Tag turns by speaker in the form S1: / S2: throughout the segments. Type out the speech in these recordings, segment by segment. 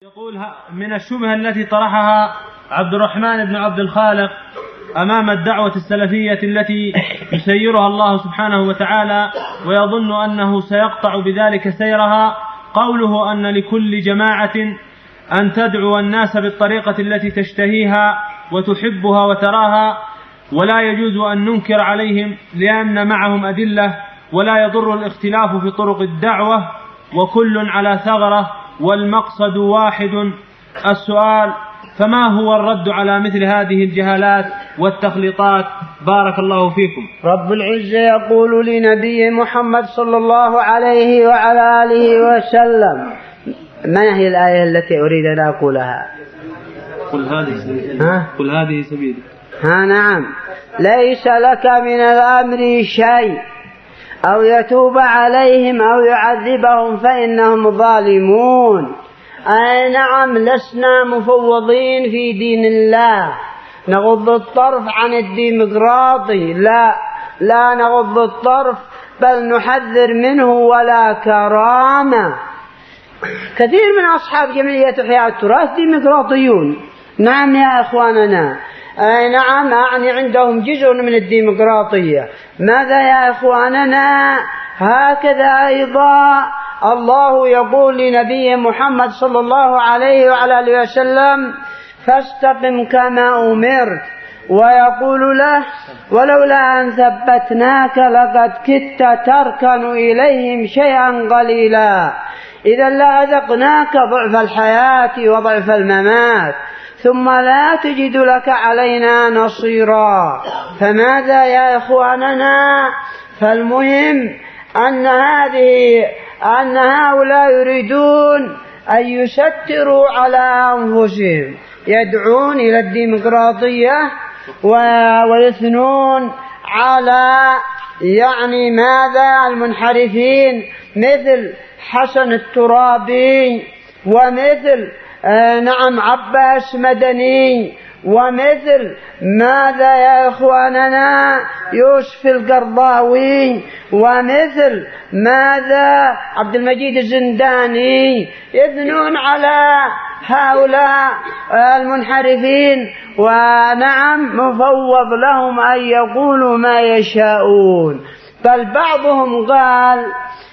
S1: يقول من الشبهة التي طرحها عبد الرحمن بن عبد الخالق أمام الدعوة السلفية التي يسيرها الله سبحانه وتعالى ويظن أنه سيقطع بذلك سيرها، قوله أن لكل جماعة أن تدعو الناس بالطريقة التي تشتهيها وتحبها وتراها، ولا يجوز أن ننكر عليهم لأن معهم أدلة، ولا يضر الاختلاف في طرق الدعوة، وكل على ثغرة والمقصد واحد. السؤال: فما هو الرد على مثل هذه الجهالات والتخليطات؟ بارك الله فيكم.
S2: رب العزة يقول لنبي محمد صلى الله عليه وعلى آله وسلم: ما هي الآية التي أريد أن أقولها؟
S1: قل هذه سبيلي.
S2: نعم. ليس لك من الأمر شيء، أو يتوب عليهم أو يعذبهم فإنهم ظالمون. أي نعم، لسنا مفوضين في دين الله نغض الطرف عن الديمقراطي، لا نغض الطرف، بل نحذر منه ولا كرامة. كثير من أصحاب جمعية إحياء التراث ديمقراطيون. نعم يا إخواننا، أي نعم، يعني عندهم جزء من الديمقراطية. ماذا يا إخواننا؟ هكذا أيضا الله يقول لنبي محمد صلى الله عليه وعلى آله وسلم: فاستقم كما أمرت. ويقول له: ولولا أن ثبتناك لقد كدت تركن إليهم شيئا قليلا، إذا لأذقناك ضعف الحياة وضعف الممات، ثم لا تجد لك علينا نصيرا. فماذا يا إخواننا؟ فالمهم أن هؤلاء يريدون أن يستروا على أنفسهم، يدعون إلى الديمقراطية ويثنون على ماذا؟ المنحرفين مثل حسن الترابي، ومثل عباس مدني، ومثل ماذا يا إخواننا؟ يوسف القرضاوي، ومثل ماذا؟ عبد المجيد الزنداني. يثنون على هؤلاء المنحرفين، ونعم مفوض لهم أن يقولوا ما يشاءون. بل بعضهم قال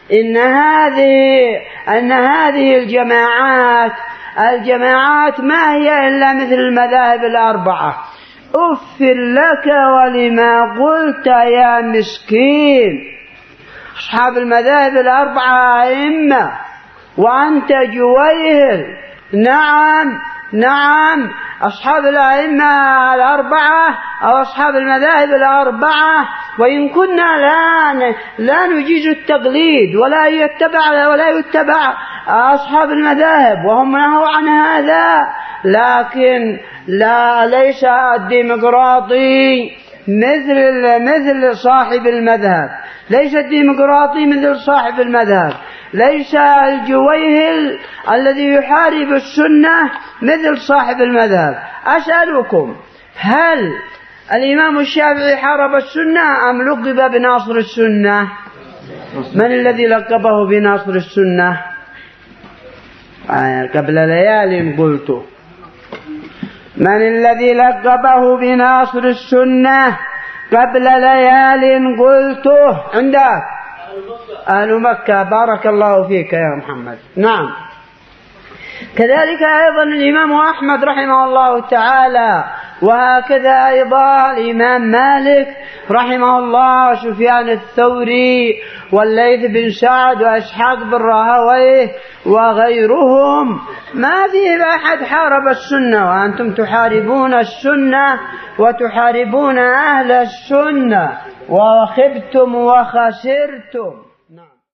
S2: إن هذه الجماعات ما هي إلا مثل المذاهب الأربعة. أغفر لك ولما قلت يا مسكين. أصحاب المذاهب الأربعة أئمة وأنت جويهل. نعم، أصحاب الأئمة الأربعة أو أصحاب المذاهب الأربعة، وإن كنا لا نجيز التقليد ولا يتبع أصحاب المذاهب، وهم نهوا عن هذا. لكن ليس الديمقراطي مثل صاحب المذهب، ليس الديمقراطي مثل صاحب المذهب، ليس الجويهل الذي يحارب السنة مثل صاحب المذهب. أسألكم: هل الإمام الشافعي حارب السنة أم لقب بناصر السنة؟ من الذي لقبه بناصر السنة؟ قبل ليال قلت: من الذي لقبه بناصر السنة قبل ليال قلته؟ عندك أهل مكة. بارك الله فيك يا محمد. نعم. كذلك أيضا الإمام أحمد رحمه الله تعالى، وهكذا أيضا الإمام مالك رحمه الله، وسفيان الثوري، والليث بن سعد، وإسحاق بن راهويه، وغيرهم. ما فيه أحد حارب السنة، وأنتم تحاربون السنة وتحاربون أهل السنة، وخبتم وخسرتم.